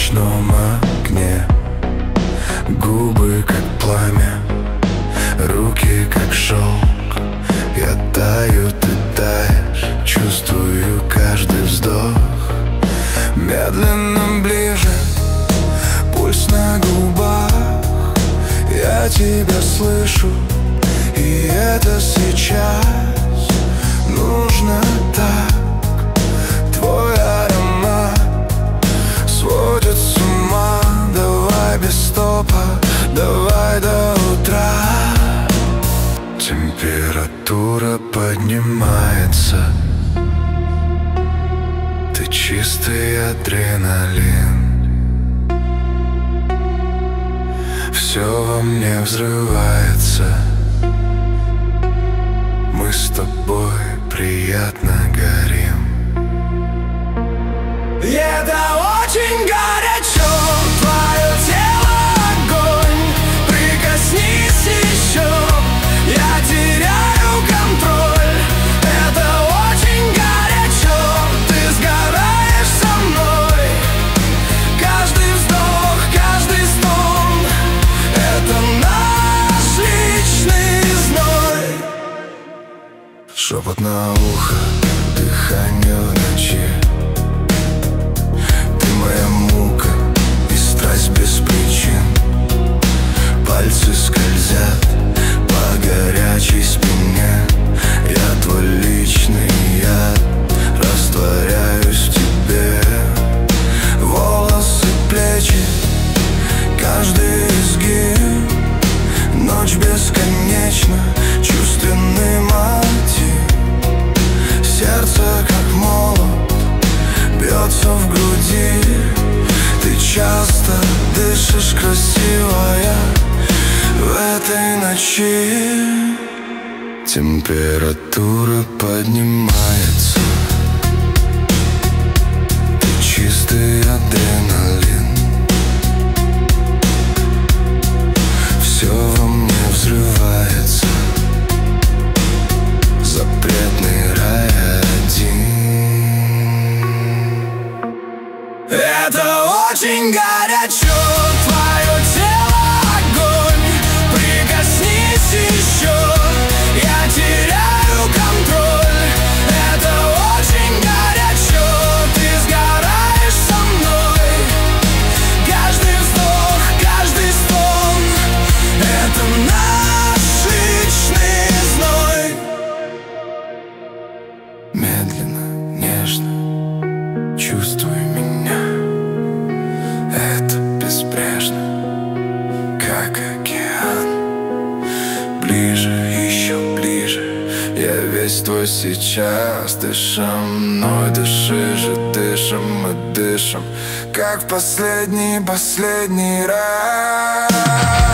ночном окне. Губы как пламя, руки как шелк. Я таю, ты таешь, чувствую каждый вздох. Медленно ближе, пульс на губах. Я тебя слышу, и это сейчас нужно так. Твой аромат сводит с ума. Давай без стопа, давай до утра. Температура поднимается. Ты чистый адреналин. Все во мне взрывается. Мы с тобой приятно горим. И это очень горячо. Твое тело огонь. Прикоснись еще, я теряю контроль. Это очень горячо. Ты сгораешь со мной. Каждый вздох, каждый стон — это наш личный зной. Шепот на ухо, дыхание в ночи. Ты моя мука и страсть без причин. Пальцы скользят по горячей спине. Я твой личный яд, растворяюсь в тебе. Волосы, плечи, каждый изгиб. Ночь бесконечна, чувственный мотив. Сердце как молот бьется в груди. Ты часто дышишь, красивая, в этой ночи. Температура поднимается. Ты чистый адреналин. Все во мне взрывается. Запретный рай один. Это очень горячо. Твое тело огонь. Прикоснись еще, я теряю контроль. Это очень горячо. Ты сгораешь со мной. Каждый вздох, каждый стон — это наш личный зной. Медленно, нежно чувствуй меня. Это безбрежно, как океан. Ближе, еще ближе. Я весь твой сейчас. Дыши мной, дыши же, дышим мы, дышим, как в последний раз.